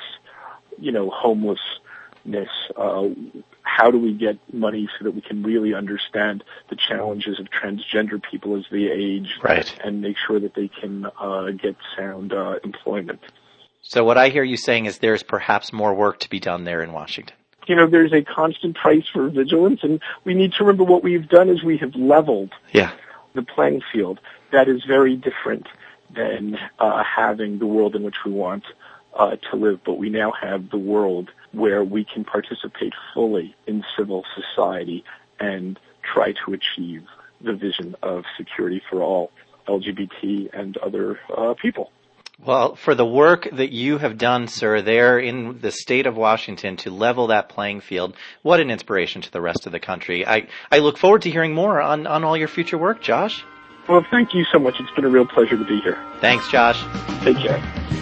homelessness? How do we get money so that we can really understand the challenges of transgender people as they age, right, and make sure that they can get sound employment? So what I hear you saying is there's perhaps more work to be done there in Washington. There's a constant price for vigilance, and we need to remember what we've done is we have leveled the playing field. That is very different than having the world in which we want to live, but we now have the world where we can participate fully in civil society and try to achieve the vision of security for all LGBT and other people. Well, for the work that you have done, sir, there in the state of Washington to level that playing field, what an inspiration to the rest of the country. I look forward to hearing more on all your future work, Josh. Well, thank you so much. It's been a real pleasure to be here. Thanks, Josh. Take care.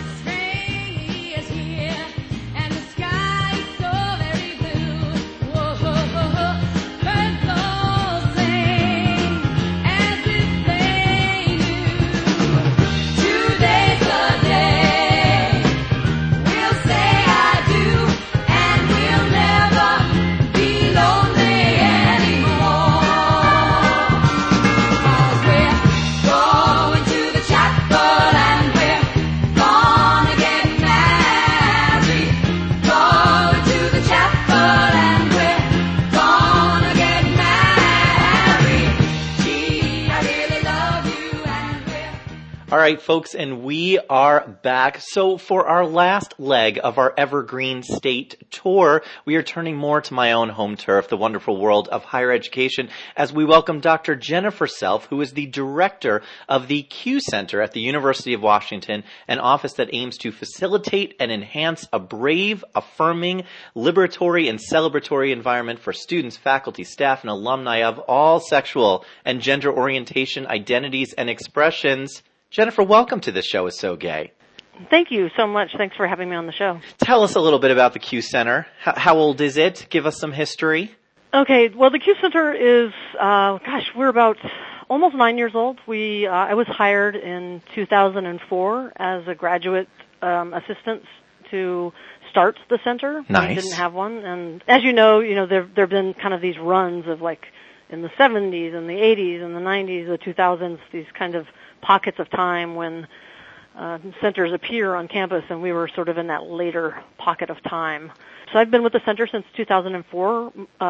All right, folks, and we are back. So for our last leg of our Evergreen State tour, we are turning more to my own home turf, the wonderful world of higher education, as we welcome Dr. Jennifer Self, who is the director of the Q Center at the University of Washington, an office that aims to facilitate and enhance a brave, affirming, liberatory, and celebratory environment for students, faculty, staff, and alumni of all sexual and gender orientation, identities, and expressions. Jennifer, welcome to the show is So Gay. Thank you so much. Thanks for having me on the show. Tell us a little bit about the Q Center. How old is it? Give us some history. Okay, well, the Q Center is, we're about almost 9 years old. I was hired in 2004 as a graduate assistant to start the center. Nice. We didn't have one, and as you know, there've been kind of these runs of like in the 70s and the 80s and the 90s, the 2000s, these kind of pockets of time when centers appear on campus, and we were sort of in that later pocket of time. So I've been with the center since 2004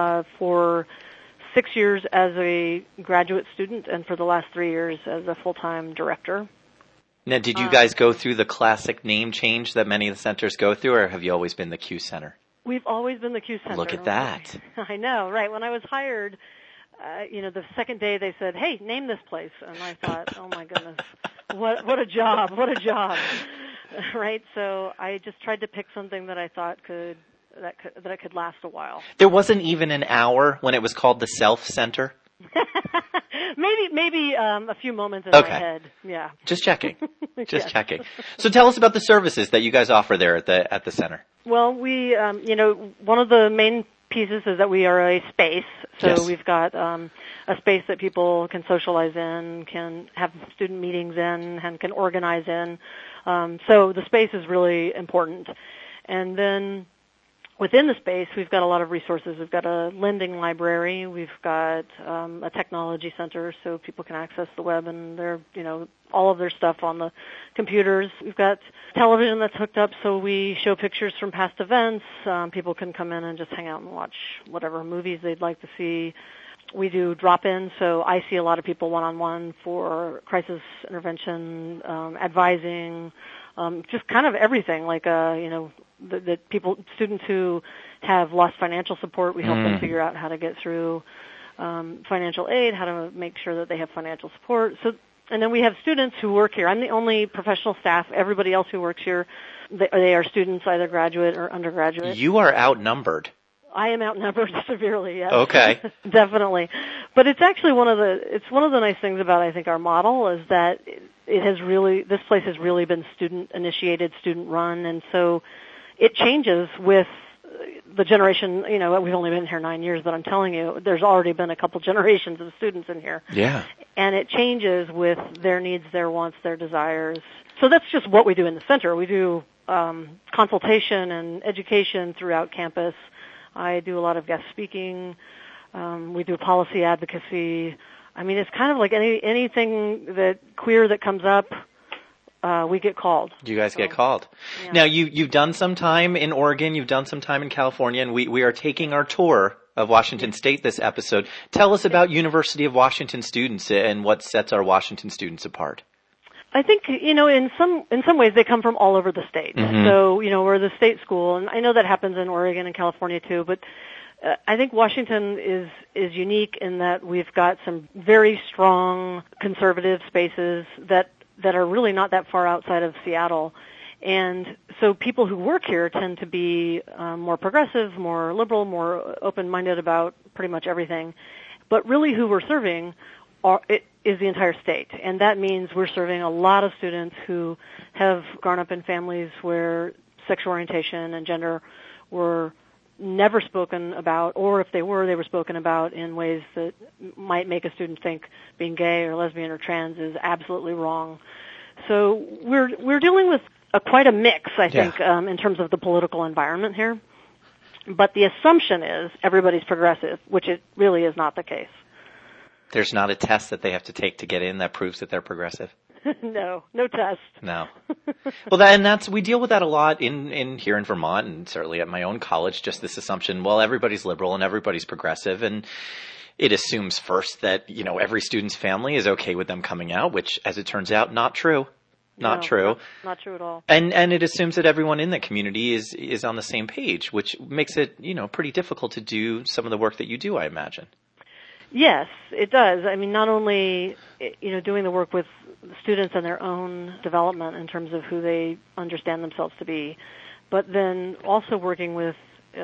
for 6 years as a graduate student, and for the last 3 years as a full-time director. Now, did you guys go through the classic name change that many of the centers go through, or have you always been the Q Center? We've always been the Q Center. Look at that. I know, right. When I was hired, the second day they said, hey, name this place. And I thought, oh my goodness, What a job. What a job. Right? So I just tried to pick something that I thought could last a while. There wasn't even an hour when it was called the Self Center? Maybe a few moments in my head. Yeah. Just checking. Just checking. So tell us about the services that you guys offer there at the center. Well, we one of the main pieces is that we are a space. So yes. We've got a space that people can socialize in, can have student meetings in, and can organize in. So the space is really important. And then within the space, we've got a lot of resources. We've got a lending library. We've got a technology center, so people can access the web and all of their stuff on the computers. We've got television that's hooked up, so we show pictures from past events. People can come in and just hang out and watch whatever movies they'd like to see. We do drop-in, so I see a lot of people one-on-one for crisis intervention, advising, just kind of everything, like the students who have lost financial support, we help them figure out how to get through financial aid, how to make sure that they have financial support. So, and then we have students who work here. I'm the only professional staff. Everybody else who works here, they are students, either graduate or undergraduate. You are outnumbered. I am outnumbered severely, yes. Okay. Definitely. But it's actually one of the nice things about, I think, our model is that this place has really been student initiated, student run, and so it changes with the generation. We've only been here 9 years, but I'm telling you, there's already been a couple generations of students in here. Yeah. And it changes with their needs, their wants, their desires. So that's just what we do in the center. We do consultation and education throughout campus. I do a lot of guest speaking. We do policy advocacy. I mean, it's kind of like anything queer that comes up, we get called. You guys get called. Yeah. Now, you've done some time in Oregon, you've done some time in California, and we are taking our tour of Washington State this episode. Tell us about University of Washington students and what sets our Washington students apart. I think, in some ways they come from all over the state. Mm-hmm. So, we're the state school, and I know that happens in Oregon and California too, but I think Washington is unique in that we've got some very strong conservative spaces that are really not that far outside of Seattle. And so people who work here tend to be more progressive, more liberal, more open-minded about pretty much everything. But really who we're serving is the entire state. And that means we're serving a lot of students who have grown up in families where sexual orientation and gender were never spoken about, or if they were spoken about in ways that might make a student think being gay or lesbian or trans is absolutely wrong. So we're dealing with quite a mix, I think, in terms of the political environment here. But the assumption is everybody's progressive, which it really is not the case. There's not a test that they have to take to get in that proves that they're progressive? No test. No. Well, we deal with that a lot in here in Vermont, and certainly at my own college, just this assumption, well, everybody's liberal and everybody's progressive, and it assumes first that, every student's family is okay with them coming out, which, as it turns out, not true. Not true at all. And it assumes that everyone in that community is on the same page, which makes it, pretty difficult to do some of the work that you do, I imagine. Yes, it does. I mean, not only, doing the work with students and their own development in terms of who they understand themselves to be, but then also working with,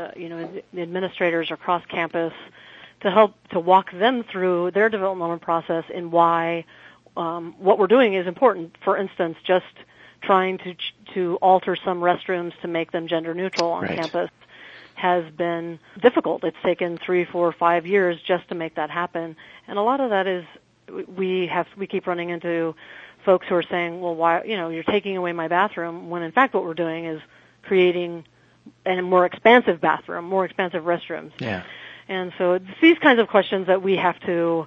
the administrators across campus to help to walk them through their developmental process and why what we're doing is important. For instance, just trying to alter some restrooms to make them gender neutral on campus has been difficult. It's taken 3, 4, 5 years just to make that happen. And a lot of that is we keep running into folks who are saying, well, why, you're taking away my bathroom, when in fact what we're doing is creating a more expansive bathroom, more expansive restrooms. Yeah. And so it's these kinds of questions that we have to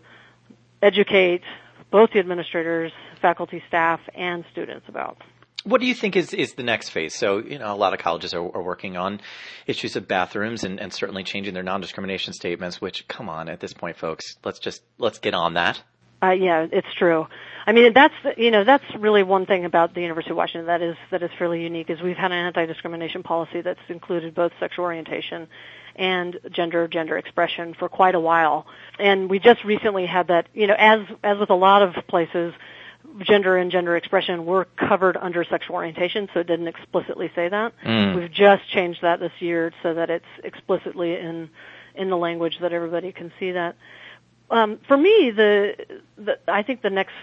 educate both the administrators, faculty, staff, and students about. What do you think is the next phase? So, a lot of colleges are working on issues of bathrooms and certainly changing their non-discrimination statements, which, come on, at this point, folks, let's get on that. Yeah, it's true. I mean, that's really one thing about the University of Washington that is fairly unique is we've had an anti-discrimination policy that's included both sexual orientation and gender expression for quite a while. And we just recently had that, as with a lot of places, gender and gender expression were covered under sexual orientation, so it didn't explicitly say that. Mm. We've just changed that this year so that it's explicitly in the language that everybody can see that. For me, I think the next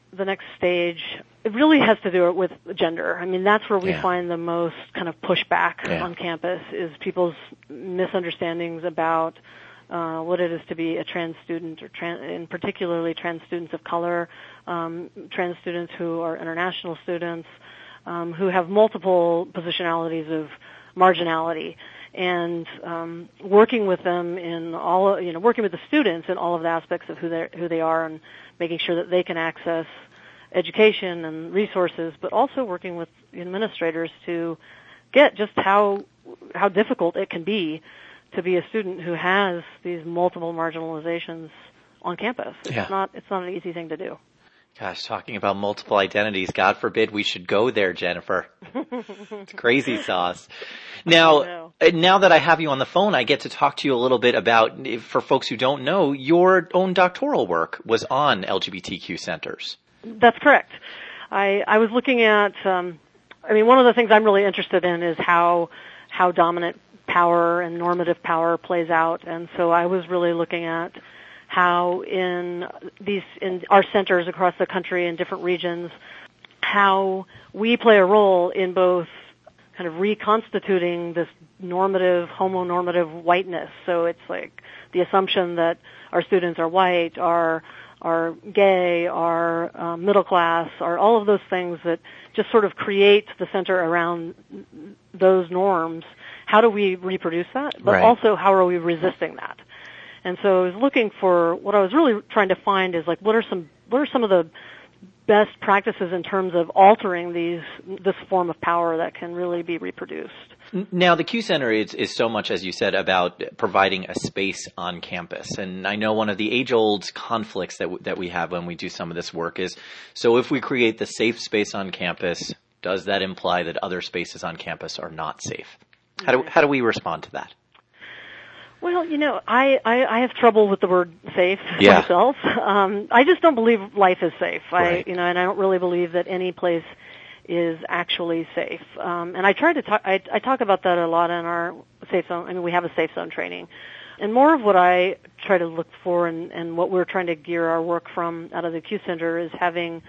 stage, it really has to do with gender. I mean, that's where we find the most kind of pushback on campus, is people's misunderstandings about what it is to be a trans student, and particularly trans students of color, trans students who are international students, who have multiple positionalities of marginality, and working with them in working with the students in all of the aspects of who they are, and making sure that they can access education and resources, but also working with administrators to get just how difficult it can be to be a student who has these multiple marginalizations on campus. It's not an easy thing to do. Gosh, talking about multiple identities, God forbid we should go there, Jennifer. It's crazy sauce. Now that I have you on the phone, I get to talk to you a little bit about, for folks who don't know, your own doctoral work was on LGBTQ centers. That's correct. I was looking at, one of the things I'm really interested in is how dominant power and normative power plays out, and so I was really looking at how in our centers across the country in different regions, how we play a role in both kind of reconstituting this normative, homonormative whiteness. So it's like the assumption that our students are white, are gay, are middle class, are all of those things that just sort of create the center around those norms. How do we reproduce that? But also, how are we resisting that? And so I was looking for, what I was really trying to find is, like, what are some of the best practices in terms of altering this form of power that can really be reproduced. Now, the Q Center is so much, as you said, about providing a space on campus. And I know one of the age-old conflicts that we have when we do some of this work is, so if we create the safe space on campus, does that imply that other spaces on campus are not safe? How do we respond to that? Well, I have trouble with the word safe myself. I just don't believe life is safe. And I don't really believe that any place is actually safe. And I try to I talk about that a lot in our safe zone. I mean, we have a safe zone training. And more of what I try to look for and what we're trying to gear our work from out of the Q Center is having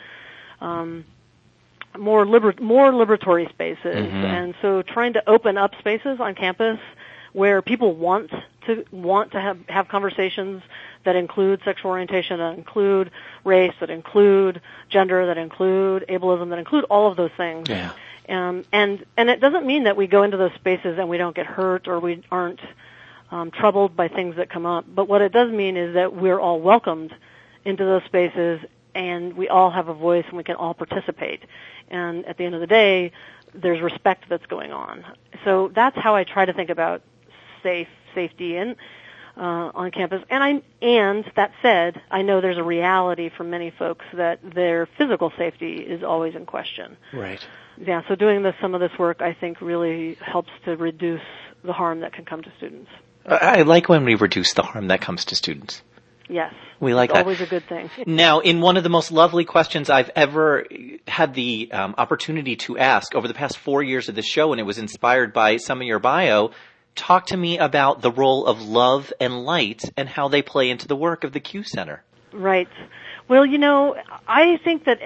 more liberatory spaces. Mm-hmm. And so trying to open up spaces on campus where people want to have conversations that include sexual orientation, that include race, that include gender, that include ableism, that include all of those things. Yeah. And it doesn't mean that we go into those spaces and we don't get hurt or we aren't troubled by things that come up. But what it does mean is that we're all welcomed into those spaces and we all have a voice and we can all participate. And at the end of the day, there's respect that's going on. So that's how I try to think about safety on campus. And that said, I know there's a reality for many folks that their physical safety is always in question. Right. Yeah, so doing some of this work, I think, really helps to reduce the harm that can come to students. I like when we reduce the harm that comes to students. Yes. We like it's that. Always a good thing. Now, in one of the most lovely questions I've ever had the opportunity to ask over the past 4 years of the show, and it was inspired by some of your bio, talk to me about the role of love and light and how they play into the work of the Q Center. Right. Well, I think that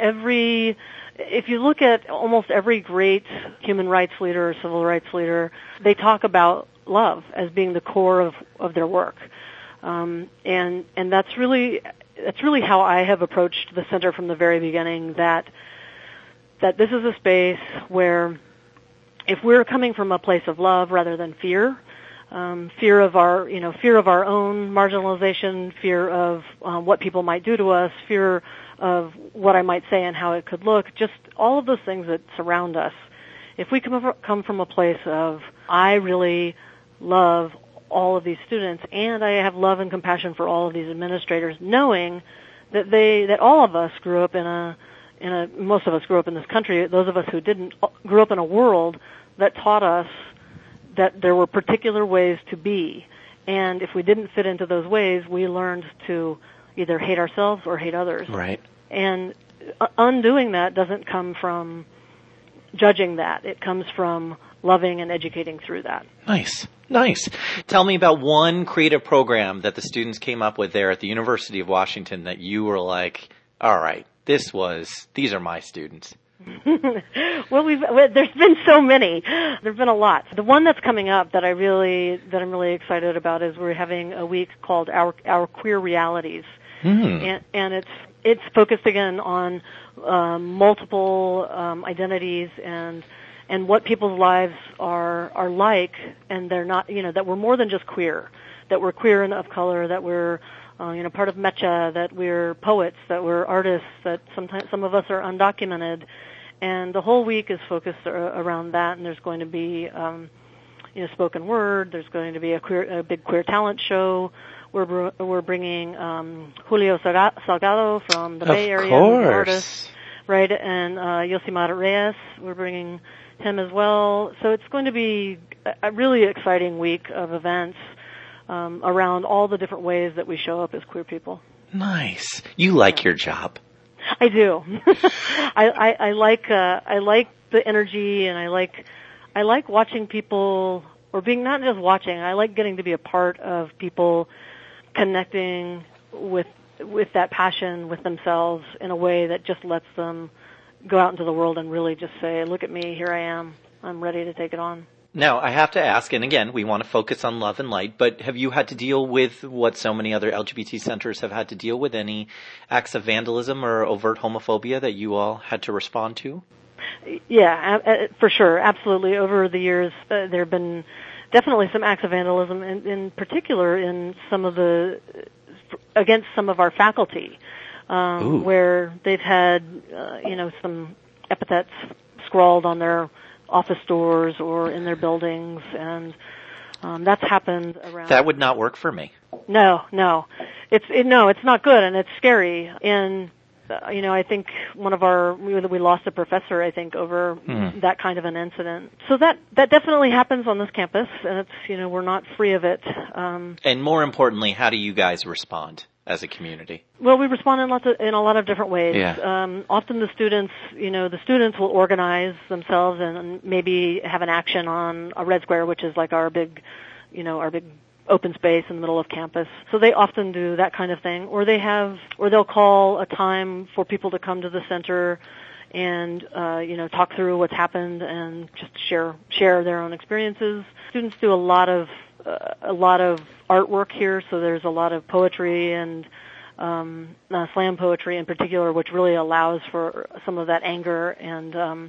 if you look at almost every great human rights leader or civil rights leader, they talk about love as being the core of their work. And that's really how I have approached the center from the very beginning, that this is a space where if we're coming from a place of love rather than fear, fear of our own marginalization, fear of what people might do to us, fear of what I might say and how it could look, just all of those things that surround us. If we come from a place of, I really love all of these students and I have love and compassion for all of these administrators, knowing that all of us grew up most of us grew up in this country, those of us who didn't grew up in a world that taught us that there were particular ways to be. And if we didn't fit into those ways, we learned to either hate ourselves or hate others. Right. And undoing that doesn't come from judging that. It comes from loving and educating through that. Nice. Tell me about one creative program that the students came up with there at the University of Washington that you were like, all right, these are my students. Well, there's been so many. There've been a lot. The one that's coming up that I'm really excited about is we're having a week called Our Queer Realities. And it's focused again on multiple identities and what people's lives are like, and they're not, that we're more than just queer, that we're queer and of color, that we're part of Mecha, that we're poets, that we're artists, that sometimes some of us are undocumented, and the whole week is focused around that. And there's going to be spoken word. There's going to be a big queer talent show. We're bringing Julio Salgado from the Bay Area, who's an artist, right? And Yosimar Reyes. We're bringing him as well. So it's going to be a really exciting week of events around all the different ways that we show up as queer people. Nice. You like your job. I do. I like the energy, and I like watching people, or being not just watching. I like getting to be a part of people connecting with that passion with themselves in a way that just lets them go out into the world and really just say, look at me, here I am. I'm ready to take it on. Now, I have to ask, and again, we want to focus on love and light, but have you had to deal with what so many other LGBT centers have had to deal with, any acts of vandalism or overt homophobia that you all had to respond to? Yeah, for sure, absolutely. Over the years, there have been definitely some acts of vandalism, in particular in against some of our faculty, where they've had, some epithets scrawled on their office doors or in their buildings, and that's happened around. That would not work for me. No, it's not good, and it's scary. And I think we lost a professor, I think, over that kind of an incident. So that definitely happens on this campus, and it's we're not free of it. And more importantly, how do you guys respond as a community? Well, we respond in a lot of different ways. Yeah. Often the students will organize themselves and maybe have an action on a red square, which is like our big open space in the middle of campus. So they often do that kind of thing, or they'll call a time for people to come to the center and talk through what's happened and just share their own experiences. Students do a lot of artwork here, so there's a lot of poetry and slam poetry in particular, which really allows for some of that anger and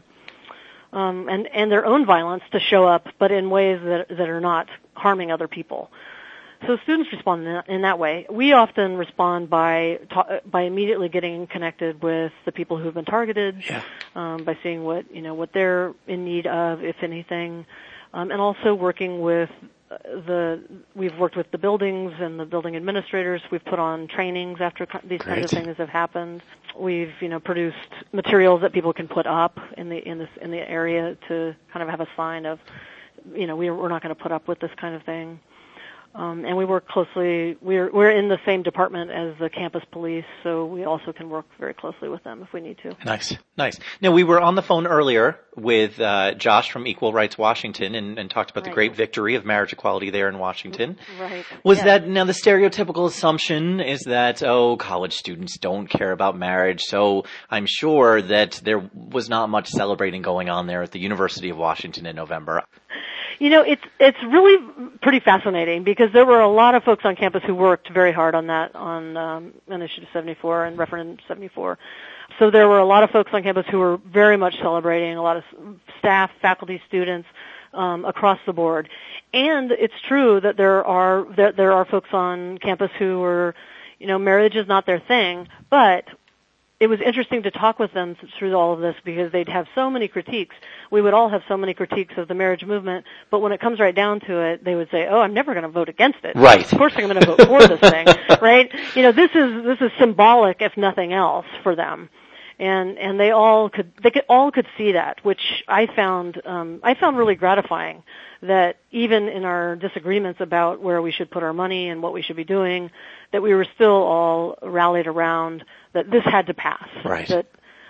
their own violence to show up, but in ways that are not harming other people. So students respond in that way. We often respond by immediately getting connected with the people who've been targeted, by seeing what they're in need of, if anything, and also working with we've worked with the buildings and the building administrators. We've put on trainings after these kinds of things have happened. We've produced materials that people can put up in the area to kind of have a sign of we're not going to put up with this kind of thing. And we work closely. We're in the same department as the campus police, so we also can work very closely with them if we need to. Nice. Now, we were on the phone earlier with Josh from Equal Rights Washington and talked about the great victory of marriage equality there in Washington. Right. Was that, now the stereotypical assumption is that, college students don't care about marriage, so I'm sure that there was not much celebrating going on there at the University of Washington in November. It's really pretty fascinating because there were a lot of folks on campus who worked very hard on that, on Initiative 74 and Referendum 74. So there were a lot of folks on campus who were very much celebrating, a lot of staff, faculty, students, across the board. And it's true that there are folks on campus who were, marriage is not their thing, but it was interesting to talk with them through all of this because they'd have so many critiques. We would all have so many critiques of the marriage movement, but when it comes right down to it, they would say, I'm never going to vote against it. Right. Of course I'm going to vote for this thing, right? This is symbolic, if nothing else, for them. And they all could see that, which I found really gratifying, that even in our disagreements about where we should put our money and what we should be doing, that we were still all rallied around that this had to pass. Right.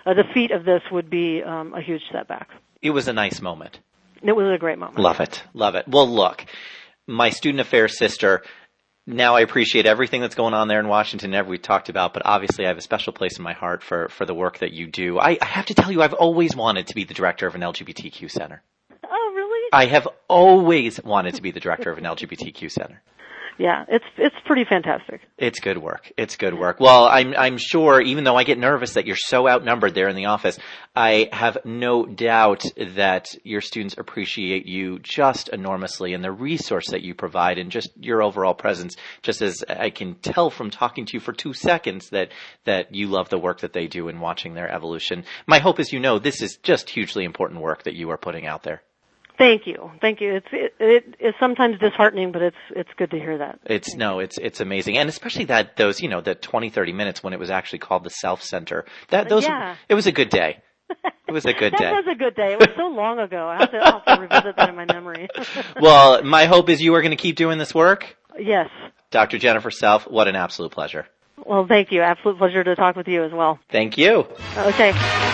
defeat of this would be a huge setback. It was a nice moment. It was a great moment. Love it. Love it. Well, look, my student affairs sister, now I appreciate everything that's going on there in Washington, everything we talked about, but obviously I have a special place in my heart for the work that you do. I have to tell you, I've always wanted to be the director of an LGBTQ center. Oh, really? I have always wanted to be the director of an LGBTQ center. Yeah, it's pretty fantastic. It's good work. It's good work. Well, I'm sure, even though I get nervous that you're so outnumbered there in the office, I have no doubt that your students appreciate you just enormously and the resource that you provide and just your overall presence, just as I can tell from talking to you for 2 seconds that you love the work that they do and watching their evolution. My hope is this is just hugely important work that you are putting out there. Thank you. It's sometimes disheartening, but it's good to hear that. It's amazing, and especially that those the 20-30 minutes when it was actually called the Self Center. It was a good day. It was a good day. That was a good day. It was so long ago. I'll have to revisit that in my memory. Well, my hope is you are going to keep doing this work. Yes. Dr. Jennifer Self, what an absolute pleasure. Well, thank you. Absolute pleasure to talk with you as well. Thank you. Okay.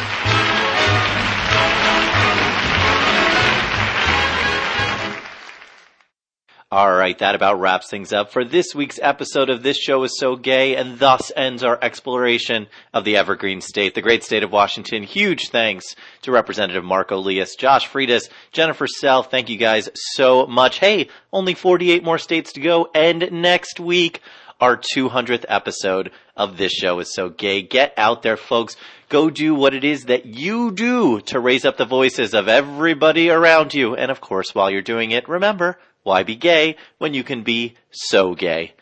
All right, that about wraps things up for this week's episode of This Show Is So Gay, and thus ends our exploration of the Evergreen State, the great state of Washington. Huge thanks to Representative Marco Lias, Josh Freitas, Jennifer Self. Thank you guys so much. Hey, only 48 more states to go, and next week, our 200th episode of This Show Is So Gay. Get out there, folks. Go do what it is that you do to raise up the voices of everybody around you. And of course, while you're doing it, remember, why be gay when you can be so gay?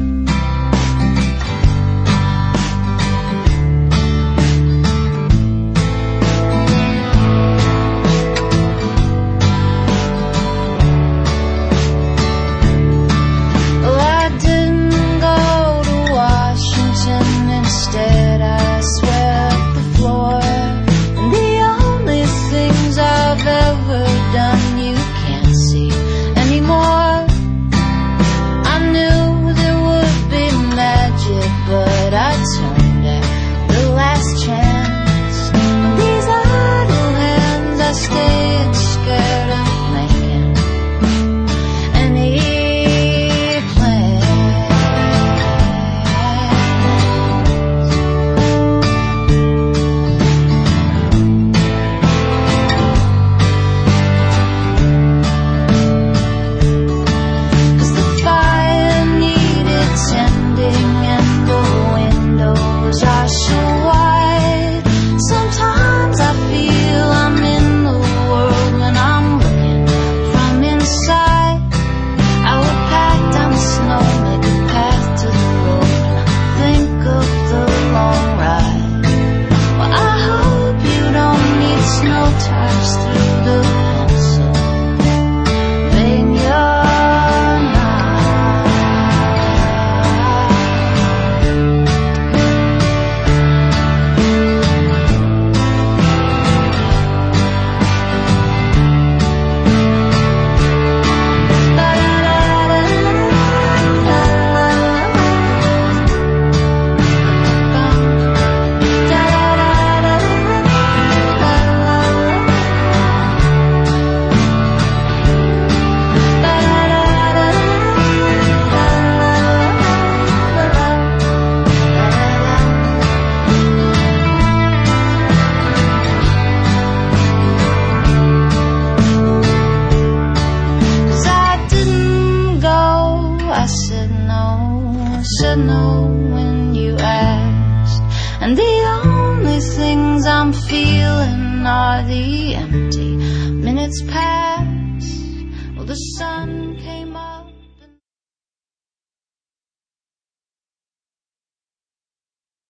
When you asked, and the only things I'm feeling are the empty minutes past. Well, the sun came